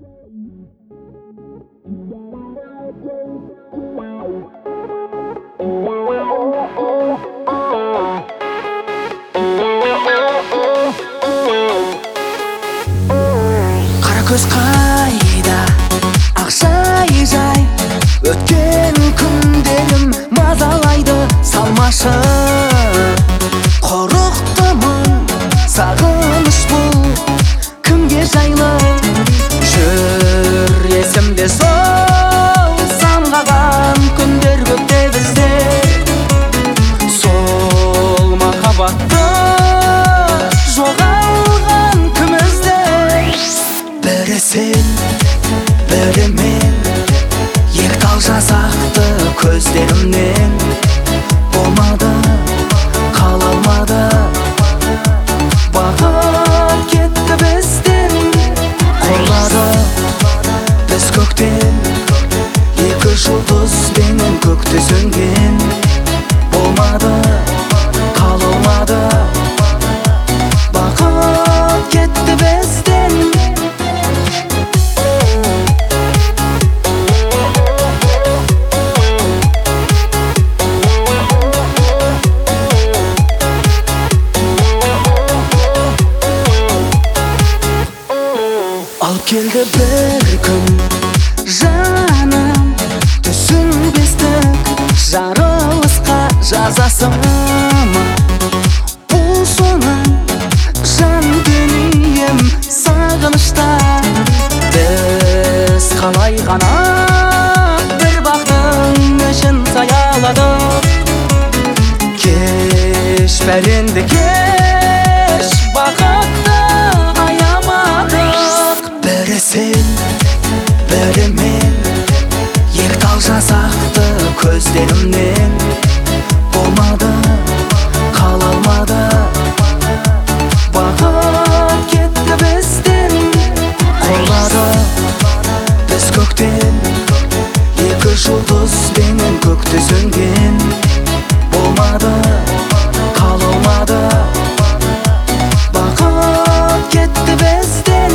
Қара көз қайда, ақшай жай, өткен күндерім мазалайды. Салмашы қорықтымын, сағыныш бұл кімге жайлы. Жүр есімде сол самғаған күндер көкте бізде. Сол махаббатты жоғалған кімізде. Бірі сен, бірі мен, ертал жасақты көздерімнен. Болмады, қала алмады, бағып кетті бізден. Құлады біз көктен, екі жұлдызбенен көкте сөнген. Болмады, қала алмады, бағып кетті бізден. Алып келді бір күн жаным, түсінбестік жарылысқа жазасың ма? Бұл соның жан дүнием сағынышта. Біз қалай ғана бір бақтың үшін саяладық. Кеш бәренді кеш, бақытты аямадық. Бірі сен, бірі мен, ертал жасақты көздерімнен. Болмады, қала алмады, бағып кетті бізден. Құлады біз көктен, екі жұлдызбенен көкте сөнген. Болмады, қала алмады, бағып кетті бізден.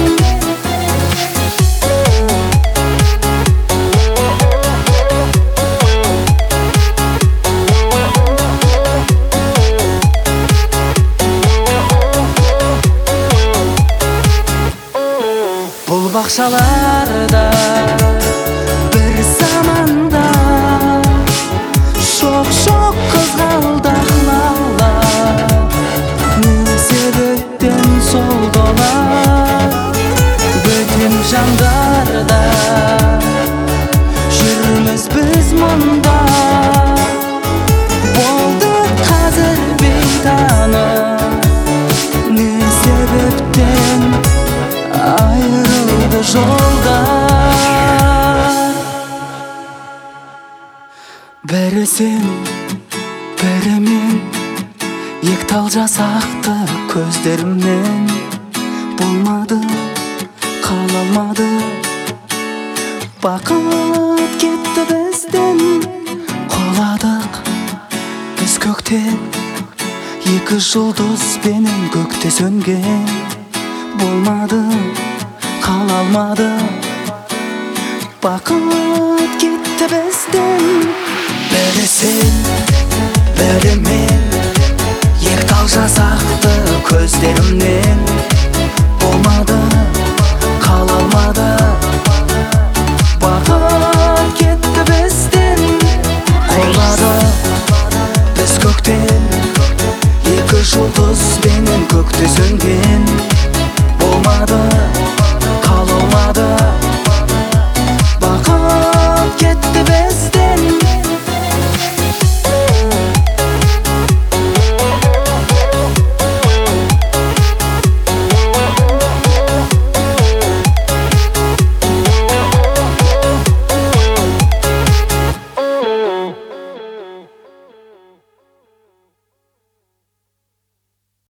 Бұл бақшаларда бір заманда шоқ-шоқ қызғалдақ лала. Не себептен сол дола бөтен жандарда жүрміз біз мұнда. Болды қазір бейтаныс, не себептен айырылды жолдар. Бірі сен, бірі мен, ектал жасақты көздерімнен. Болмады, қала алмады, бақыт кетті бізден. Құладық біз көктен, екі жұлдызбенен көкте сөнген. Болмады, қала алмады, бақыт кетті бізден. Бірі сен, бірі мен, ертал жасақты көздерімнен. Болмады, қала алмады, бағып кетті бізден. Құлады біз көктен, екі жұлдызбенен көкте сөнген. Болмады,